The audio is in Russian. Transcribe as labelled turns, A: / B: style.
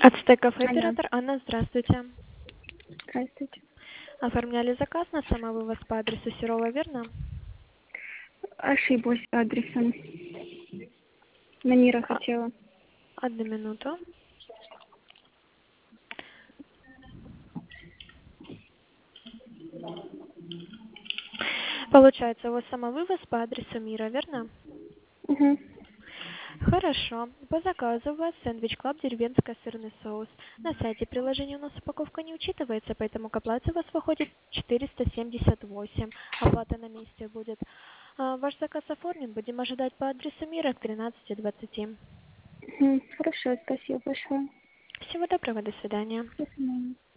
A: Ацтеков
B: Алло,
A: оператор Анна, здравствуйте.
B: здравствуйте.
A: Оформляли заказ на самовывоз по адресу Серова, верно?
B: Ошиблась адресом. Манира
A: А,
B: хотела.
A: одну минуту. Получается, у вас самовывоз по адресу Мира, верно?
B: Угу.
A: Хорошо. По заказу у вас сэндвич Клаб деревенская сырный соус. На сайте приложения у нас упаковка не учитывается, поэтому к оплате у вас выходит 478. Оплата на месте будет. Ваш заказ оформлен. Будем ожидать по адресу Мира к 13:20.
B: Угу. Хорошо, спасибо большое.
A: Всего доброго, до свидания.
B: До свидания.